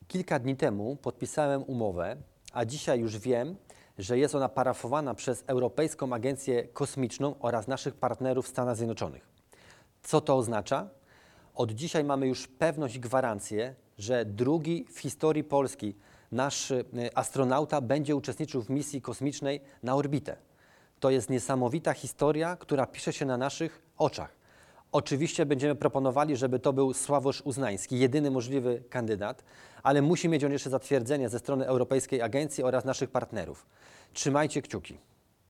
Kilka dni temu podpisałem umowę, a dzisiaj już wiem, że jest ona parafowana przez Europejską Agencję Kosmiczną oraz naszych partnerów w Stanach Zjednoczonych. Co to oznacza? Od dzisiaj mamy już pewność i gwarancję, że drugi w historii Polski nasz astronauta będzie uczestniczył w misji kosmicznej na orbitę. To jest niesamowita historia, która pisze się na naszych oczach. Oczywiście będziemy proponowali, żeby to był Sławosz Uznański, jedyny możliwy kandydat, ale musi mieć on jeszcze zatwierdzenie ze strony Europejskiej Agencji oraz naszych partnerów. Trzymajcie kciuki.